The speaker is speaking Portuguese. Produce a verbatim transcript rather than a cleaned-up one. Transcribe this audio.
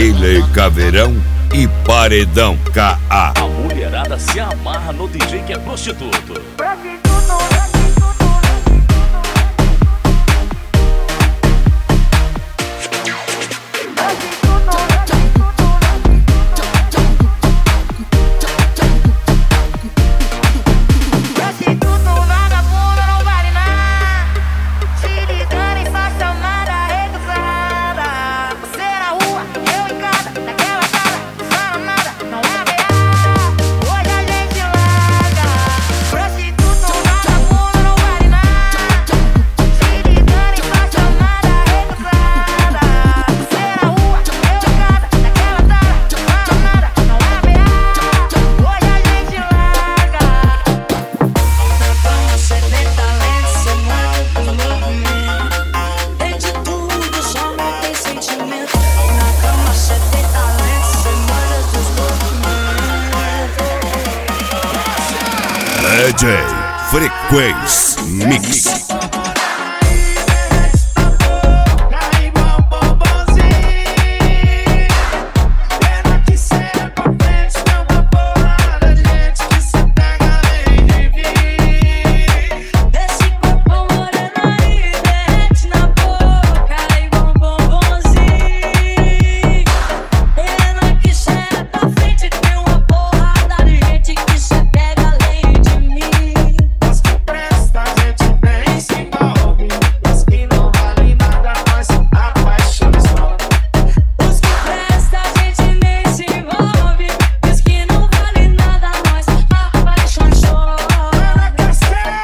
Trailer Caveirão e Paredão K A. A mulherada se amarra no D J que é prostituto. D J Frequência Mix.